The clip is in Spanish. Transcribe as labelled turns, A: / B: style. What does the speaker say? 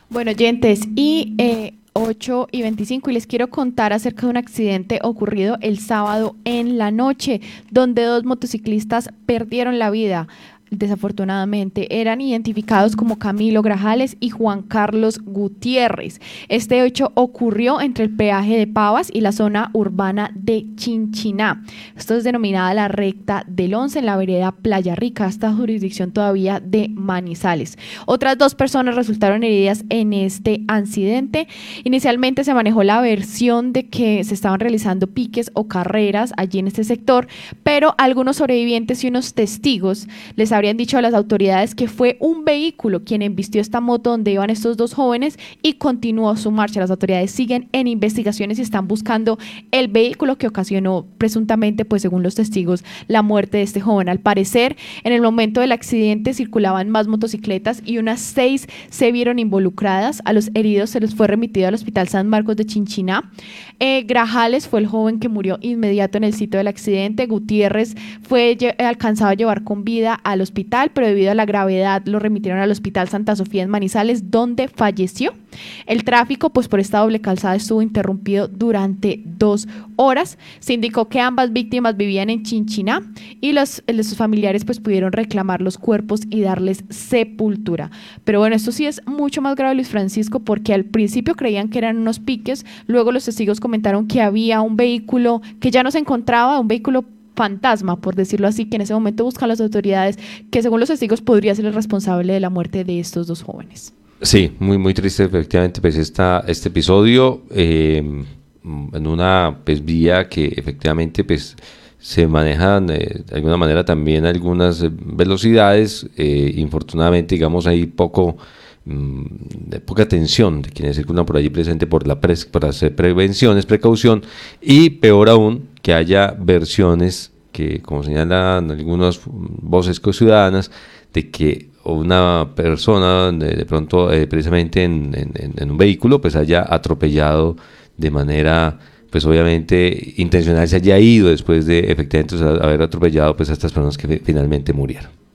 A: Bueno, oyentes, 8:25 y les quiero contar acerca de un accidente ocurrido el sábado en la noche, donde dos motociclistas perdieron la vida. Desafortunadamente, eran identificados como Camilo Grajales y Juan Carlos Gutiérrez. Este hecho ocurrió entre el peaje de Pavas y la zona urbana de Chinchiná. Esto es denominada la recta del 11 en la vereda Playa Rica, esta jurisdicción todavía de Manizales. Otras dos personas resultaron heridas en este accidente. Inicialmente se manejó la versión de que se estaban realizando piques o carreras allí en este sector, pero algunos sobrevivientes y unos testigos les habrían dicho a las autoridades que fue un vehículo quien embistió esta moto donde iban estos dos jóvenes y continuó su marcha. Las autoridades siguen en investigaciones y están buscando el vehículo que ocasionó presuntamente, pues según los testigos, la muerte de este joven. Al parecer, en el momento del accidente circulaban más motocicletas y unas 6 se vieron involucradas. A los heridos se les fue remitido al Hospital San Marcos de Chinchiná. Grajales fue el joven que murió inmediato en el sitio del accidente. Gutiérrez fue alcanzado a llevar con vida al hospital, pero debido a la gravedad lo remitieron al Hospital Santa Sofía en Manizales, donde falleció. El tráfico, pues por esta doble calzada, estuvo interrumpido durante 2 horas. Se indicó que ambas víctimas vivían en Chinchiná y los familiares pues pudieron reclamar los cuerpos y darles sepultura. Pero bueno, esto sí es mucho más grave, Luis Francisco, porque al principio creían que eran unos piques, luego los testigos comentaron que había un vehículo que ya no se encontraba, un vehículo fantasma, por decirlo así, que en ese momento buscan las autoridades, que según los testigos podría ser el responsable de la muerte de estos dos jóvenes.
B: Sí, muy, muy triste efectivamente pues este episodio en una pues, vía que efectivamente pues se manejan de alguna manera también algunas velocidades, infortunadamente digamos hay poca atención de quienes circulan por allí presente para hacer prevenciones, precaución, y peor aún que haya versiones que, como señalan algunas voces ciudadanas, de que una persona de pronto precisamente en un vehículo pues haya atropellado de manera pues obviamente intencional, se haya ido después de efectivamente haber atropellado pues a estas personas que finalmente murieron.